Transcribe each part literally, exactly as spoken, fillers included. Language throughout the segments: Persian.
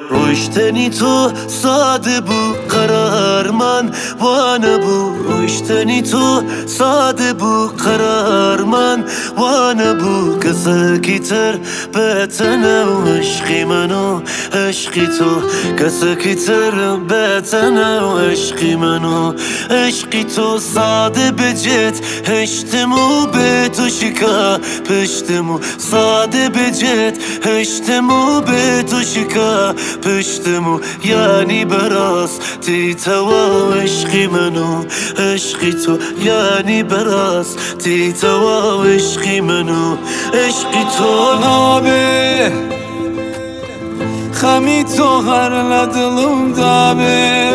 روشتنی تو ساده بو قرار من وانه بو روشتنی تو ساده بو قرار من وانه بو کسکی تر بتنه و عشقی منو عشقی تو کسکی تر بتنه و عشقی منو عشقی تو ساده بجت هشتمو به تو شکا پشتمو ساده بجت هشتمو به تو شکا پشتمو یعنی براستی تو عشقی منو عشقی تو یعنی براستی تو عشقی منو عشقی تو نابه خمی تو هر لدلم دابه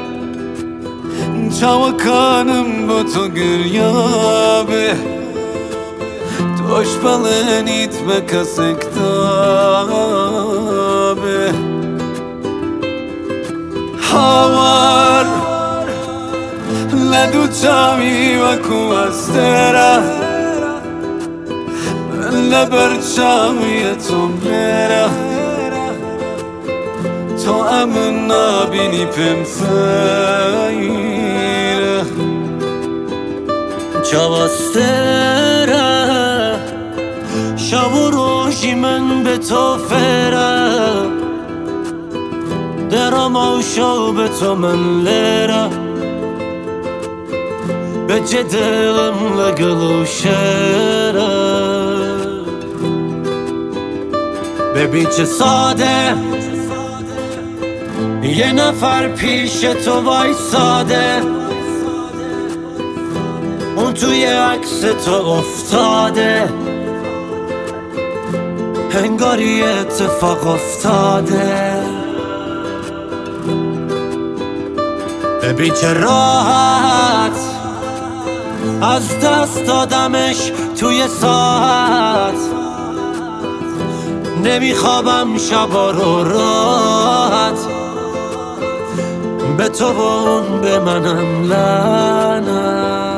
çavakanım bu to güryabe Toş balın itme kasıkta be Havar Ledu çavi ve kuvastera Le berçavi tomera To amına binip emsayir Çavastera شب و روزی من به تو فرا درم و شو به تو من لرا به جدلم لگلو شرا ببین چه ساده یه نفر پیش تو وای ساده اون توی عکس تو افتاده انگاری اتفاق افتاده ببین چه راحت از دست دادمش توی ساعت نمیخوابم شبا رو راحت به تو و اون به منم لعنت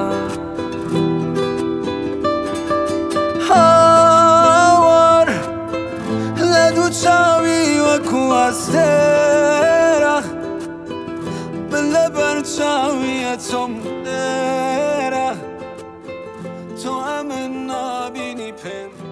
Cavi ve kuvastera Belle berçavi e tomdera To amena bini pen